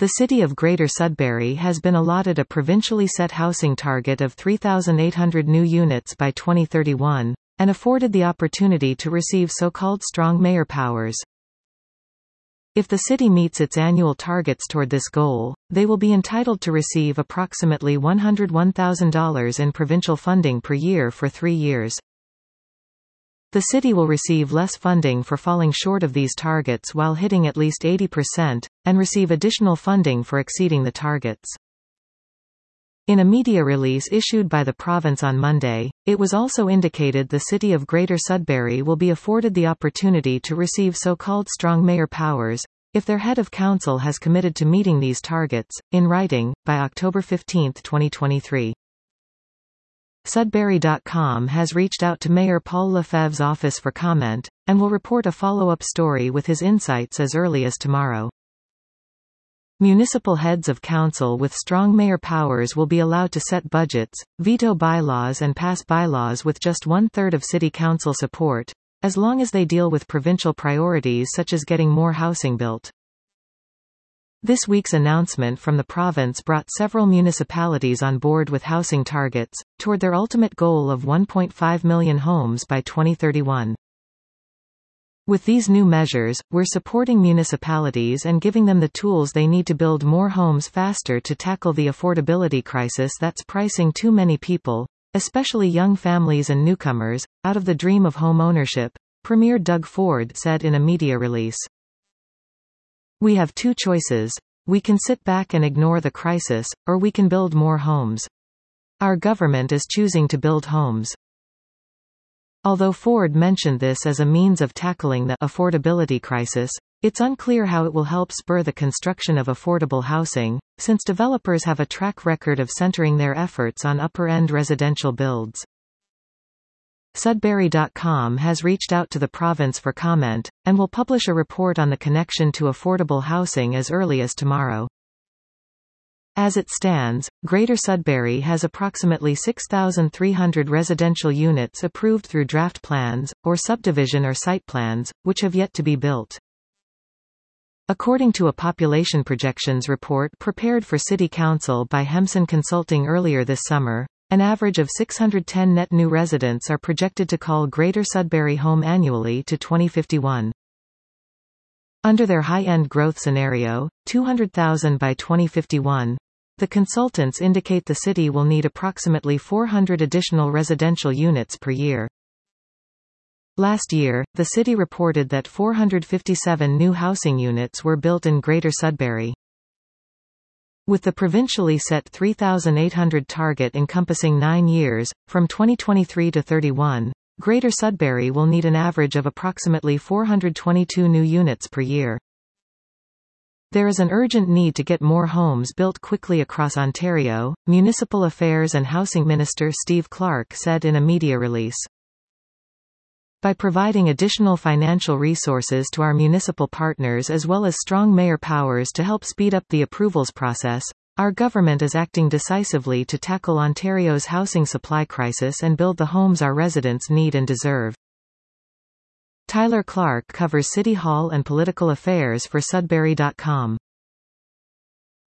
The city of Greater Sudbury has been allotted a provincially set housing target of 3,800 new units by 2031, and afforded the opportunity to receive so-called strong mayor powers. If the city meets its annual targets toward this goal, they will be entitled to receive approximately $101,000 in provincial funding per year for 3 years. The city will receive less funding for falling short of these targets while hitting at least 80%, and receive additional funding for exceeding the targets. In a media release issued by the province on Monday, it was also indicated the city of Greater Sudbury will be afforded the opportunity to receive so-called strong mayor powers, if their head of council has committed to meeting these targets, in writing, by October 15, 2023. Sudbury.com has reached out to Mayor Paul Lefebvre's office for comment, and will report a follow-up story with his insights as early as tomorrow. Municipal heads of council with strong mayor powers will be allowed to set budgets, veto bylaws and pass bylaws with just one-third of city council support, as long as they deal with provincial priorities such as getting more housing built. This week's announcement from the province brought several municipalities on board with housing targets, toward their ultimate goal of 1.5 million homes by 2031. With these new measures, we're supporting municipalities and giving them the tools they need to build more homes faster to tackle the affordability crisis that's pricing too many people, especially young families and newcomers, out of the dream of home ownership, Premier Doug Ford said in a media release. We have 2 choices. We can sit back and ignore the crisis, or we can build more homes. Our government is choosing to build homes. Although Ford mentioned this as a means of tackling the affordability crisis, it's unclear how it will help spur the construction of affordable housing, since developers have a track record of centering their efforts on upper-end residential builds. Sudbury.com has reached out to the province for comment, and will publish a report on the connection to affordable housing as early as tomorrow. As it stands, Greater Sudbury has approximately 6,300 residential units approved through draft plans, or subdivision or site plans, which have yet to be built. According to a population projections report prepared for City Council by Hemson Consulting earlier this summer, an average of 610 net new residents are projected to call Greater Sudbury home annually to 2051. Under their high-end growth scenario, 200,000 by 2051, the consultants indicate the city will need approximately 400 additional residential units per year. Last year, the city reported that 457 new housing units were built in Greater Sudbury. With the provincially set 3,800 target encompassing 9 years, from 2023 to 31, Greater Sudbury will need an average of approximately 422 new units per year. There is an urgent need to get more homes built quickly across Ontario, Municipal Affairs and Housing Minister Steve Clark said in a media release. By providing additional financial resources to our municipal partners as well as strong mayor powers to help speed up the approvals process, our government is acting decisively to tackle Ontario's housing supply crisis and build the homes our residents need and deserve. Tyler Clark covers City Hall and political affairs for Sudbury.com.